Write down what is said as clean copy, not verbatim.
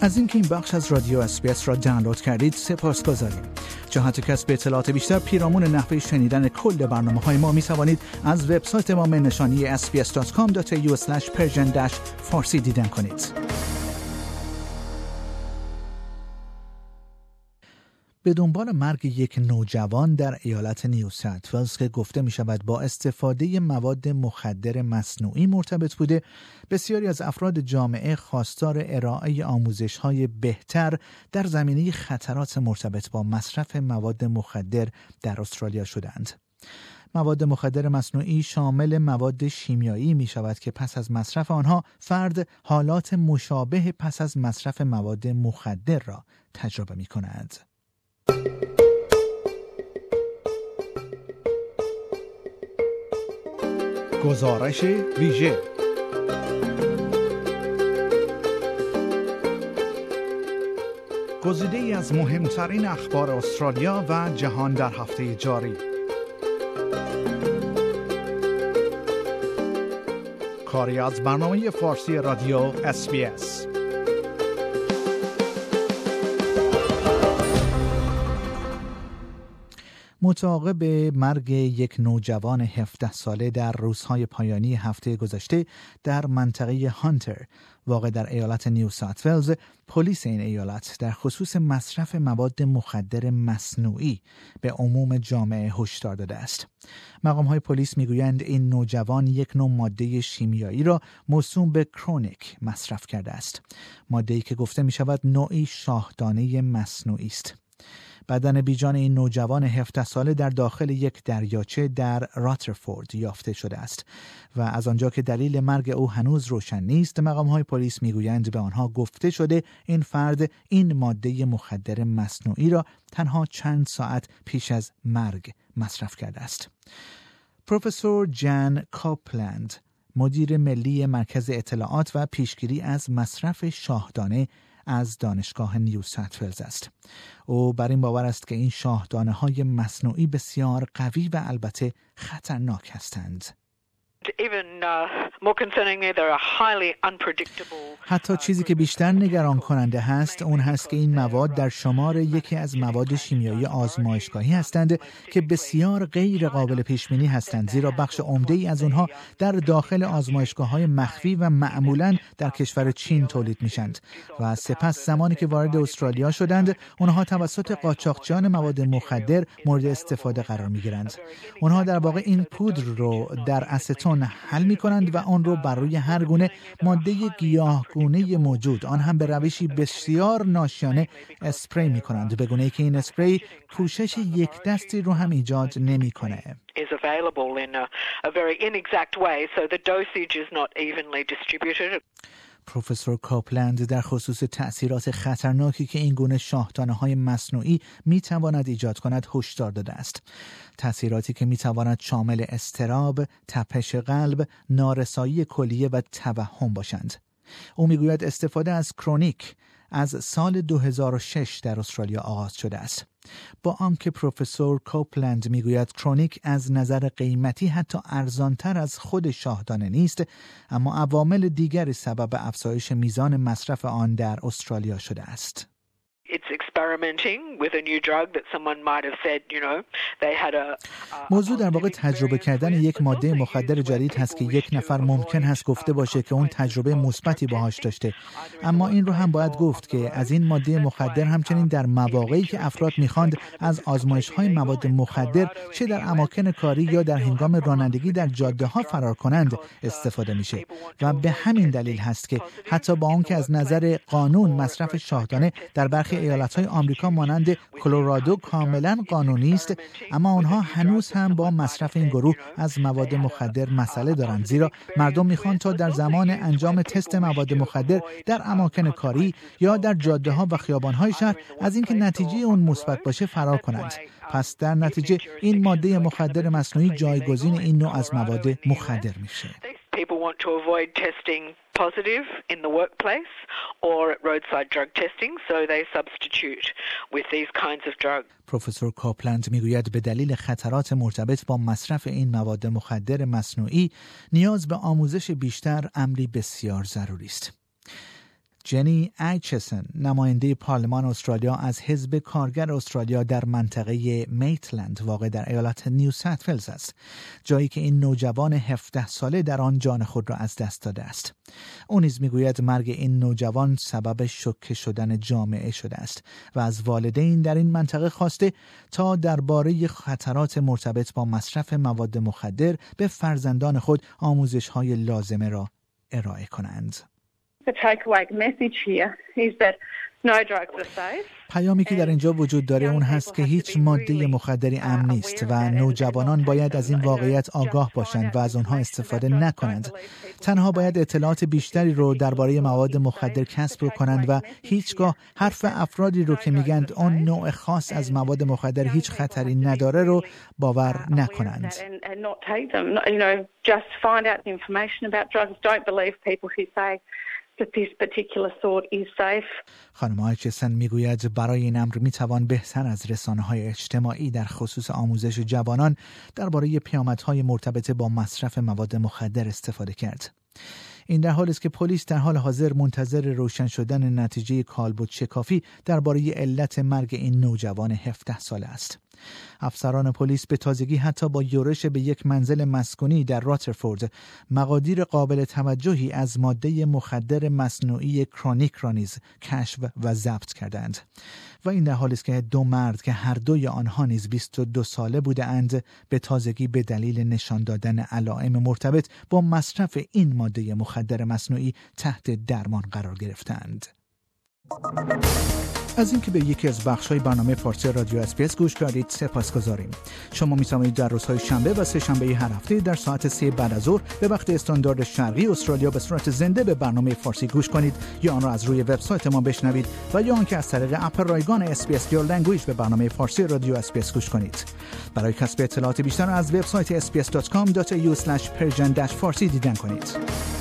از اینکه این بخش از رادیو اس‌بی‌اس را دانلود کردید سپاسگزاریم. جهت کسب اطلاعات بیشتر پیرامون نحوه شنیدن کل برنامه‌های ما می‌توانید از وبسایت ما نشانی sbs.com.au/persian-farsi دیدن کنید. به دنبال مرگ یک نوجوان در ایالت نیو ساوت ولز که گفته می شود با استفاده مواد مخدر مصنوعی مرتبط بوده، بسیاری از افراد جامعه خواستار ارائه آموزش‌های بهتر در زمینه خطرات مرتبط با مصرف مواد مخدر در استرالیا شدند. مواد مخدر مصنوعی شامل مواد شیمیایی می شود که پس از مصرف آنها فرد حالات مشابه پس از مصرف مواد مخدر را تجربه می کند. گزارش ویژه گزیده‌ای از مهمترین اخبار استرالیا و جهان در هفته جاری. کاری از برنامه فارسی رادیو اس‌بی‌اس. متعاقب مرگ یک نوجوان 17 ساله در روزهای پایانی هفته گذشته در منطقه هانتر واقع در ایالت نیو ساوت ولز، پلیس این ایالت در خصوص مصرف مواد مخدر مصنوعی به عموم جامعه هشدار داده است. مقام‌های پلیس میگویند این نوجوان یک نوع ماده شیمیایی را موسوم به کرونیک مصرف کرده است. ماده‌ای که گفته می‌شود نوعی شاهدانه مصنوعی است. بدن بیجان این نوجوان 17 ساله در داخل یک دریاچه در راترفورد یافته شده است و از آنجا که دلیل مرگ او هنوز روشن نیست، مقام‌های پلیس میگویند به آنها گفته شده این فرد این ماده مخدر مصنوعی را تنها چند ساعت پیش از مرگ مصرف کرده است. پروفسور جان کاپلند، مدیر ملی مرکز اطلاعات و پیشگیری از مصرف شاهدانه از دانشگاه نیو ساوت ولز است. او بر این باور است که این شاهدانه‌های مصنوعی بسیار قوی و البته خطرناک هستند. حتی چیزی که بیشتر نگران کننده هست اون هست که این مواد در شمار یکی از مواد شیمیایی آزمایشگاهی هستند که بسیار غیر قابل پیش بینی هستند، زیرا بخش عمده‌ای از اونها در داخل آزمایشگاه‌های مخفی و معمولاً در کشور چین تولید میشند و سپس زمانی که وارد استرالیا شدند اونها توسط قاچاقچیان مواد مخدر مورد استفاده قرار میگیرند. اونها در واقع این پودر رو در استون حل می کنند و آن رو بر روی هر گونه ماده گیاهگونه موجود، آن هم به روشی بسیار ناشیانه، اسپری می کنند، به گونه‌ای که این اسپری پوشش یک دستی رو هم ایجاد نمی کنه. پروفسور کاپلند در خصوص تأثیرات خطرناکی که این گونه شاهدانه‌های مصنوعی می‌تواند ایجاد کند هشدار داده است. تأثیراتی که می‌تواند شامل اضطراب، تپش قلب، نارسایی کلیه و توهم باشند. او می‌گوید استفاده از کرونیک از سال 2006 در استرالیا آغاز شده است. با آنکه پروفسور کوپلند میگوید کرونیک از نظر قیمتی حتی ارزانتر از خود شاهدانه نیست، اما عوامل دیگری سبب افزایش میزان مصرف آن در استرالیا شده است. موضوع در واقع تجربه کردن یک ماده مخدر جدید هست که یک نفر ممکن هست گفته باشه که اون تجربه مثبتی باهاش داشته، اما این رو هم باید گفت که از این ماده مخدر همچنین در مواقعی که افراد میخواند از آزمایش‌های مواد مخدر چه در اماکن کاری یا در هنگام رانندگی در جاده‌ها فرار کنند استفاده میشه و به همین دلیل هست که حتی با آنکه از نظر قانون مصرف شاهدانه در برخی ایالت‌های آمریکا مانند کلرادو کاملا قانونی است، اما آنها هنوز هم با مصرف این گروه از مواد مخدر مسئله دارند، زیرا مردم میخوان تا در زمان انجام تست مواد مخدر در اماکن کاری یا در جاده‌ها و خیابان‌های شهر از اینکه نتیجه اون مثبت باشه فرار کنند. پس در نتیجه این ماده مخدر مصنوعی جایگزین این نوع از مواد مخدر میشه. People want to avoid testing positive in the workplace or at roadside drug testing, so they substitute with these kinds of drugs. پروفسور کاپلند میگوید به دلیل خطرات مرتبط با مصرف این مواد مخدر مصنوعی نیاز به آموزش بیشتر امری بسیار ضروری است. جنی ایچسن، نماینده پارلمان استرالیا از حزب کارگر استرالیا در منطقه میتلند واقع در ایالت نیو ساوت ولز است، جایی که این نوجوان 17 ساله در آن جان خود را از دست داده است. او نیز میگوید مرگ این نوجوان سبب شوکه شدن جامعه شده است و از والدین در این منطقه خواسته تا درباره خطرات مرتبط با مصرف مواد مخدر به فرزندان خود آموزش‌های لازمه را ارائه کنند. The takeaway message here is that no drugs are safe. پیامی که در اینجا وجود داره اون هست که هیچ ماده مخدری امن نیست و نوجوانان باید از این واقعیت آگاه باشند و از آنها استفاده نکنند. تنها باید اطلاعات بیشتری رو درباره مواد مخدر کسب کنند و هیچگاه حرف افرادی رو که میگند آن نوع خاص از مواد مخدر هیچ خطری نداره رو باور نکنند. خانم آیچسن میگوید برای این امر میتوان بهتر از رسانه‌های اجتماعی در خصوص آموزش جوانان درباره پیامدهای مرتبط با مصرف مواد مخدر استفاده کرد. این در حالی است که پلیس در حال حاضر منتظر روشن شدن نتیجه کالبد شکافی درباره علت مرگ این نوجوان 17 ساله است. افسران پلیس به تازگی حتی با یورش به یک منزل مسکونی در راترفورد مقادیر قابل توجهی از ماده مخدر مصنوعی کرونیک را نیز کشف و ضبط کردند. و این در حالی است که دو مرد که هر دوی آنها نیز 22 ساله بودند به تازگی به دلیل نشان دادن علائم مرتبط با مصرف این ماده مخدر مصنوعی تحت درمان قرار گرفتند. از اینکه به یکی از بخش‌های برنامه فارسی رادیو اس‌بی‌اس گوش کردید سپاسگزاریم. شما می‌توانید در روزهای شنبه و سه‌شنبه هر هفته در ساعت 3 بعد از ظهر به وقت استاندارد شرقی استرالیا به صورت زنده به برنامه فارسی گوش کنید یا آن را از روی وبسایت ما بشنوید و یا آنکه از طریق اپ رایگان اس‌بی‌اس Your Language به برنامه فارسی رادیو اس‌بی‌اس گوش کنید. برای کسب اطلاعات بیشتر از وبسایت sbs.com.au/persian-farsi دیدن کنید.